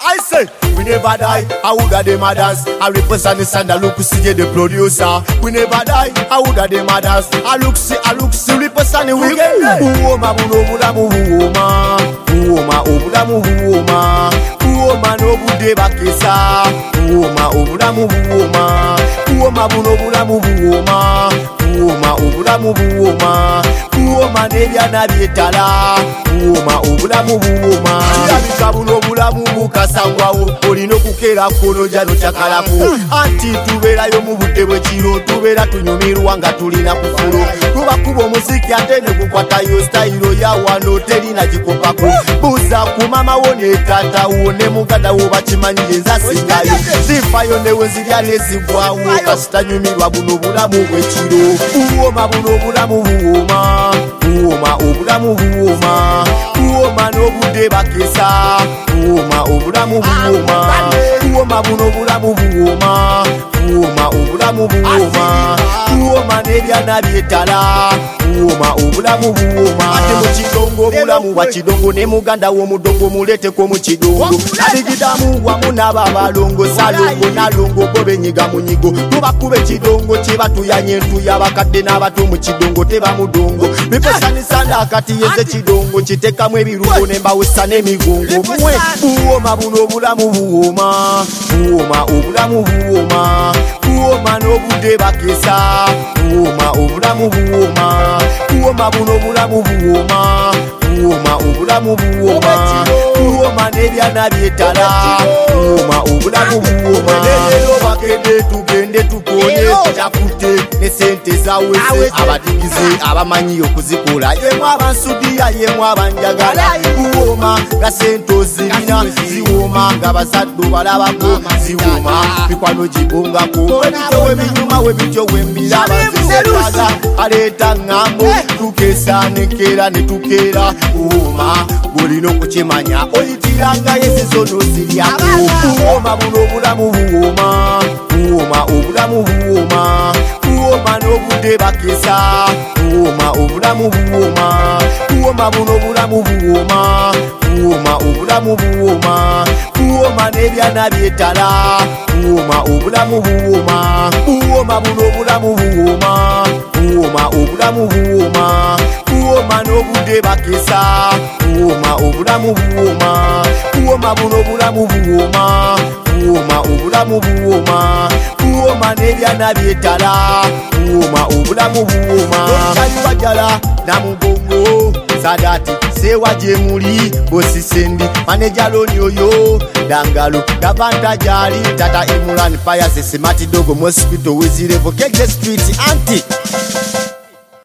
I say, we never die. I would have them dance. I represent the sound. I look to see the producer. We never die. I would have them dance. I look see, represent the weekend. Uoma buno buda muuma. Uoma obuda muuma. Uoma no bude bakesa. Uoma obuda muuma. Uoma buno buda muuma. Uoma obuda muuma. Uoma nebya nabyetala. Uoma obuda muuma. Yabika buno buda mubukasangwawo. Olina okukeera kono jano chakalako. Anti tubeerayo mu budde bw'ekiro. Tubeera tunyumirwa nga tulina kufulo. Tubakuba omuziki ate ne gukwatayo stayiro ya wano terina gikopako. Buuza ku mama wo ne taata wo ne muganda wo bakimanyi yenza singayo. Zifayo ne wenzirya nezigwawo. Kasitanyumirwa buno bulamu bw'ekiro. Uoma buno bulamu buuma. Uoma obulamu buuma. Uoma n'obudde bakesa. Uoma obulamu buuma. Uoma buno bulamu buuma. Uoma obulamu buuma. Uoma n'ebyana byetala. Uoma obulamu buuma. Ate mu kidongo obulamu bwa kidongo ne muganda w'omudongo muleeteko mu kidongo. Abigidamu wamu n'ababalongo salongo nalongo gobenyiga mu nyigo. Tubakube kidongo kibatuyanye ntuya abakadde n'abato mu kidongo teba mudongo. Bipesanisanda akati yeze kidongo kitekamu ebirungo nembawesa n'emigongo. Mwe uoma buno obulamu buuma. Uoma obulamu buuma. Uoma n'obudde bakesa. Uoma obulamu buuma. Uoma buno obulamu buuma. Uoma obulamu buuma. Uoma n'ebyana byetala. Uoma obulamu buuma. Leero bagende tugende tukonye tutakute ne sente zawese abadigize abamanyi okuzikola yemu abansudiya yemu abanjagala. Uoma nga sente ozirina ziwoma nga bazadde balabako ziwoma mikwano gibongako ebityo ebinyuma webityo wembiraba zisetaga aleeta ŋŋambo tukeesa nekeera ne tukeera. Uoma golina okukimanya oyitiranga yezizo n'oziryako. Uoma buno obulamu buwoma. Uoma obulamu buwoma. Uoma n'obudde bakesa. Uoma obulamu buwoma. Uoma buno obulamu buwoma. Uoma obulamu buwoma. Uoma n'ebyana byetala. Uoma obulamu buwoma. Uoma buno obulamu buwoma. Uoma obulamu buwoma. Uoma n'obudde bakesa. Uoma obulamu buwoma. Uoma buno obulamu buwoma. Uoma obulamu buwoma. Uoma n'ebyana byetala. Uoma obulamu buwoma. Okyali wajala namugongo Sadati sewa jemuli bosi sendi maneja loni oyo dangalo davanta jali tata Imran Fire Smart Dogo mosquito wizirevo keje street anti